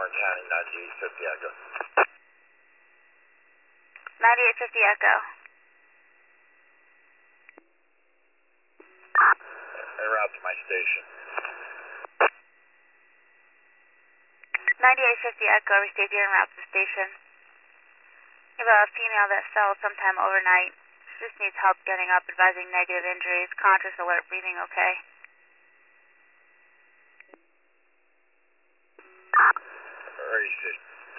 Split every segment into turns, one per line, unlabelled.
Orange County, 9850 Echo.
9850 Echo.
En route to my station.
9850 Echo, received you en route to the station. You have a female that fell sometime overnight. She just needs help getting up, advising negative injuries, conscious, alert, breathing okay.
Already see.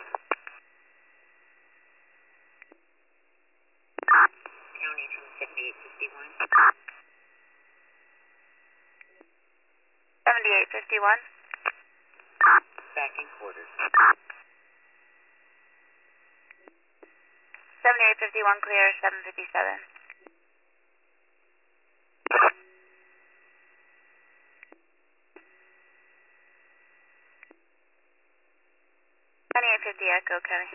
County from 7851.
7851.
Back in quarters.
7851 clear, 757. Echo, Kenny.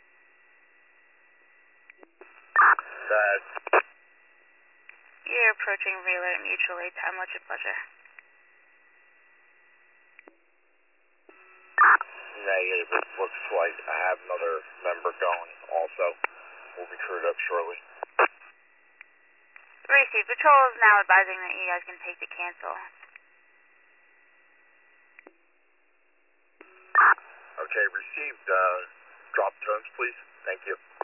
That.
You're approaching Relay mutually. Time, what's your pleasure?
Negative. It looks like I have another member going also. We'll be crewed up shortly.
Receive. Patrol is now advising that you guys can take the cancel.
Okay, received. Drop tones, please. Thank you.